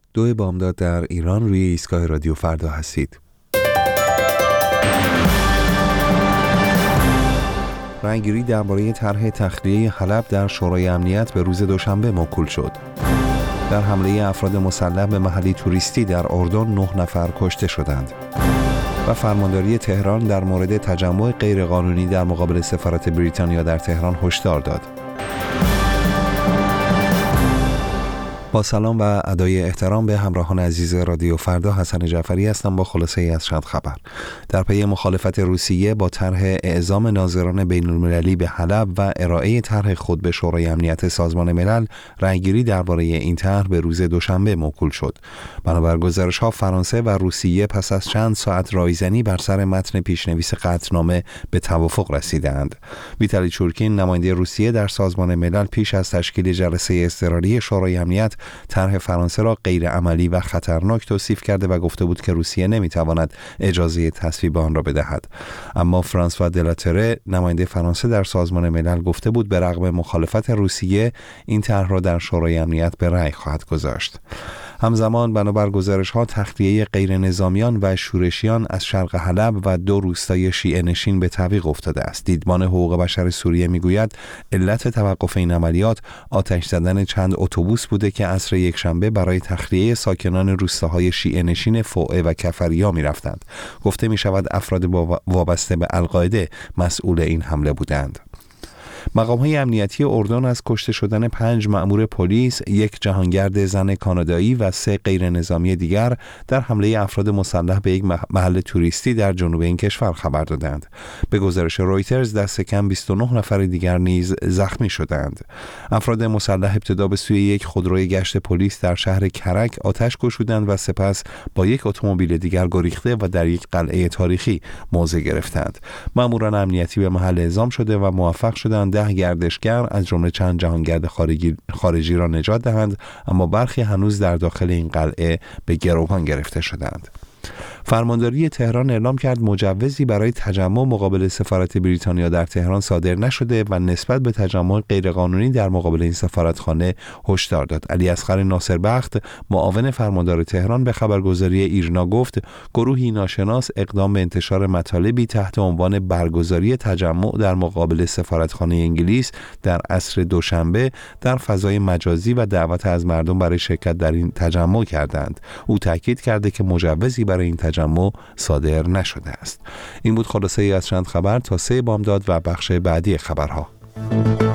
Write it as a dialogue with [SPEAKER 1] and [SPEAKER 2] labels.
[SPEAKER 1] 2 بامداد در ایران روی ایستگاه رادیو فردا هستید. رأیگیری درباره طرح تخلیه حلب در شورای امنیت به روز دوشنبه موکول شد. در حمله افراد مسلح به محلی توریستی در اردن 9 نفر کشته شدند. و فرمانداری تهران در مورد تجمع غیرقانونی در مقابل سفارت بریتانیا در تهران هشدار داد. با سلام و ادای احترام به همراهان عزیز رادیو فردا، حسن جعفری هستم با خلاصه ای از چند خبر. در پی مخالفت روسیه با طرح اعزام ناظران بین‌المللی به حلب و ارائه طرح خود به شورای امنیت سازمان ملل، رأیگیری درباره این طرح به روز دوشنبه موکول شد. بنابر گزارش‌ها فرانسه و روسیه پس از چند ساعت رایزنی بر سر متن پیشنویس قطعنامه به توافق رسیدند. ویتالی چورکین، نماینده روسیه در سازمان ملل، پیش از تشکیل جلسه اضطراری شورای امنیت طرح فرانسه را غیر عملی و خطرناک توصیف کرده و گفته بود که روسیه نمیتواند اجازه تصویب آن را بدهد. اما فرانسوا دلاتره، نماینده فرانسه در سازمان ملل، گفته بود به رغم مخالفت روسیه این طرح را در شورای امنیت به رأی خواهد گذاشت. همزمان بنابر گزارش‌ها تخلیه غیر نظامیان و شورشیان از شرق حلب و 2 روستای شیعه نشین به تعویق افتاده است. دیدبان حقوق بشر سوریه میگوید علت توقف این عملیات آتش زدن چند اتوبوس بوده که عصر یکشنبه برای تخلیه ساکنان روستاهای شیعه نشین فوعه و کفریا می‌رفتند. گفته می‌شود افراد وابسته به القاعده مسئول این حمله بودند. مقام‌های امنیتی اردن از کشته شدن 5 مأمور پلیس، 1 جهانگرد زن کانادایی و 3 غیر نظامی دیگر در حمله افراد مسلح به یک محل توریستی در جنوب این کشور خبر دادند. به گزارش رویترز دست کم 29 نفر دیگر نیز زخمی شدند. افراد مسلح ابتدا به سوی یک خودروی گشت پلیس در شهر کرک آتش گشودند و سپس با 1 اتومبیل دیگر گریخته و در یک قلعه تاریخی موضع گرفتند. مأموران امنیتی به محل اعزام شده و موفق شدند 10 گردشگر از جمله چند جهانگرد خارجی را نجات دهند، اما برخی هنوز در داخل این قلعه به گروگان گرفته شدند. فرمانداری تهران اعلام کرد مجوزی برای تجمع مقابل سفارت بریتانیا در تهران صادر نشده و نسبت به تجمع غیرقانونی در مقابل این سفارتخانه هشدار داد. علی اصغر ناصربخت، معاون فرماندار تهران، به خبرگزاری ایرنا گفت گروهی ناشناس اقدام به انتشار مطالبی تحت عنوان برگزاری تجمع در مقابل سفارتخانه انگلیس در عصر دوشنبه در فضای مجازی و دعوت از مردم برای شرکت در این تجمع کردند. او تاکید کرده که مجوزی برای این تجمع صادر نشده است. این بود خلاصه ای از چند خبر تا 3 بامداد و بخش بعدی خبرها.